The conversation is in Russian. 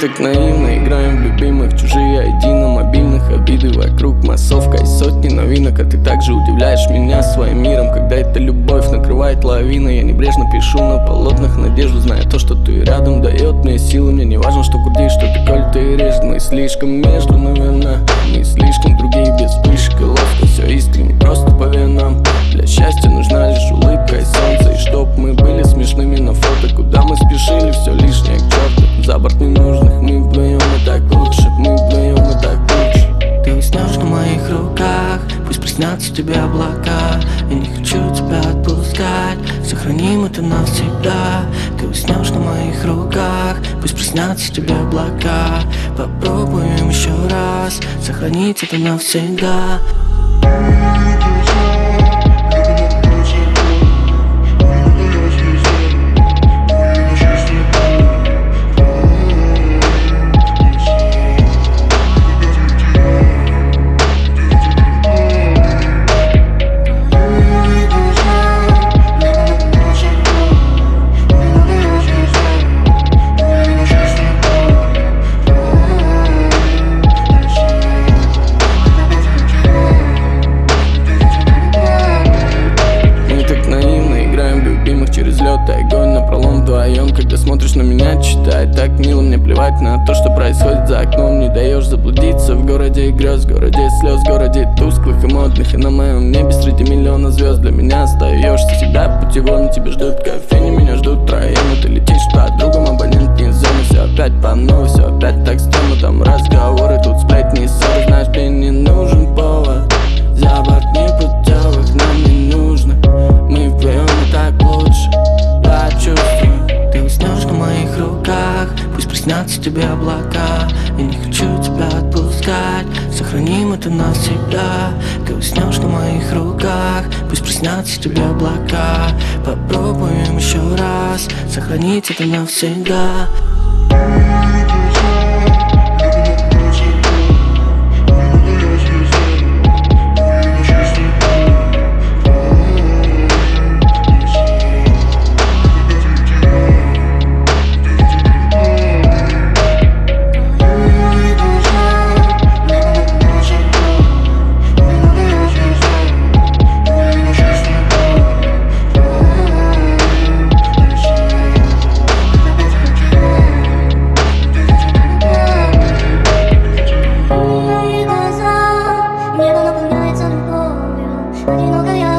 так наивно играем в любимых, чужие ID на мобильных, обиды вокруг, массовка и сотни новинок. А ты также удивляешь меня своим миром, когда эта любовь накрывает лавиной. Я небрежно пишу на полотнах надежду, зная то, что ты рядом, дает мне силы. Мне не важно, что грудишь, что ты коль ты режешь. Мы слишком между, наверное, мы слишком другие, без вспышек и лоска. Все искренне, просто по венам. Для счастья нужна лишь улыбка и солнце. И чтоб мы были смешными на фото, куда мы спешили, все лишнее к черту. За борт ненужных, мы вдвоем и так лучше, мы вдвоем и так лучше. Ты уснешь на моих руках, пусть приснятся тебе облака. Я не хочу тебя отпускать, сохраним это навсегда. Ты уснешь на моих руках, пусть приснятся тебе облака. Попробуем еще раз сохранить это навсегда. Через лед и огонь напролом вдвоем. Когда смотришь на меня, читай так мило. Мне плевать на то, что происходит за окном. Не даешь заблудиться в городе грез, городе слез, городе тусклых и модных. И на моем небе среди миллиона звезд для меня остаешься всегда путевой. На тебя ждут кофейни, меня ждут троем. И ты летишь под другом, абонент не зона. Все опять по новой, все опять так стрёмно. Там разговоры, тут сплетни и ссоры. Знаешь, мне не нужен повод. За борт непутевых нам не нужно. Мы вдвоем и так лучше. Я чувствую, ты уснешь на моих руках, пусть приснятся тебе облака. Я не хочу тебя отпускать, сохраним это навсегда. Ты уснешь на моих руках, пусть приснятся тебе облака. Попробуем еще раз сохранить это навсегда. Небо наполняется любовью, одинокая